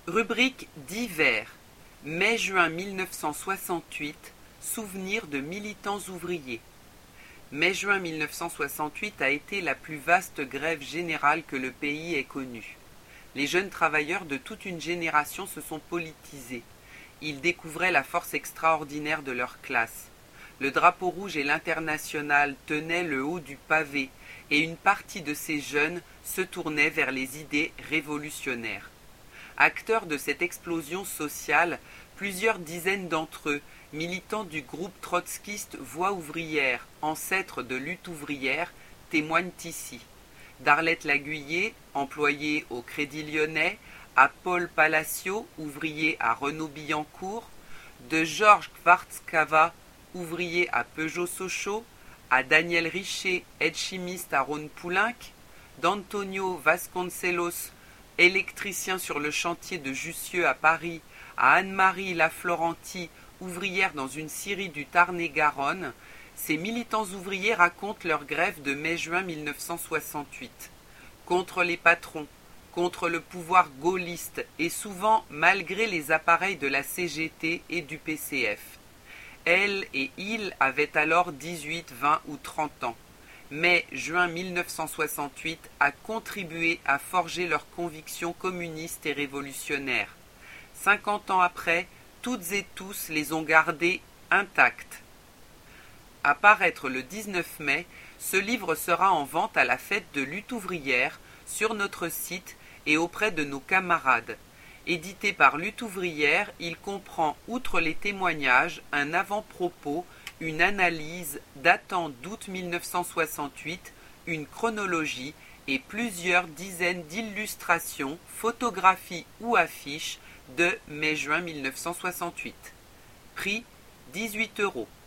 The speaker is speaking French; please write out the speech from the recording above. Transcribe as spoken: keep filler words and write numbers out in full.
Rubrique divers. Mai-juin mille neuf cent soixante-huit. Souvenirs de militants ouvriers. Mai-juin mille neuf cent soixante-huit a été la plus vaste grève générale que le pays ait connue. Les jeunes travailleurs de toute une génération se sont politisés. Ils découvraient la force extraordinaire de leur classe. Le drapeau rouge et l'international tenaient le haut du pavé, et une partie de ces jeunes se tournait vers les idées révolutionnaires. Acteurs de cette explosion sociale, plusieurs dizaines d'entre eux, militants du groupe trotskiste Voix ouvrière, ancêtre de Lutte ouvrière, témoignent ici. D'Arlette Laguiller, employée au Crédit Lyonnais, à Paul Palacio, ouvrier à Renault-Billancourt, de Georges Kvartskava, ouvrier à Peugeot-Sochaux, à Daniel Richer, aide-chimiste à Rhône-Poulenc, d'Antonio Vasconcelos, électricien sur le chantier de Jussieu à Paris, à Anne-Marie Laflorenti, ouvrière dans une scierie du Tarn-et-Garonne, ces militants ouvriers racontent leur grève de mai-juin mille neuf cent soixante-huit. Contre les patrons, contre le pouvoir gaulliste et souvent malgré les appareils de la C G T et du P C F. Elle et il avaient alors dix-huit, vingt ou trente ans. Mai-juin mille neuf cent soixante-huit a contribué à forger leurs convictions communistes et révolutionnaires. Cinquante ans après, toutes et tous les ont gardées intactes. À paraître le dix-neuf mai, ce livre sera en vente à la fête de Lutte ouvrière, sur notre site et auprès de nos camarades. Édité par Lutte ouvrière, il comprend, outre les témoignages, un avant-propos, une analyse datant d'août mille neuf cent soixante-huit, une chronologie et plusieurs dizaines d'illustrations, photographies ou affiches de mai-juin mille neuf cent soixante-huit. Prix dix-huit euros.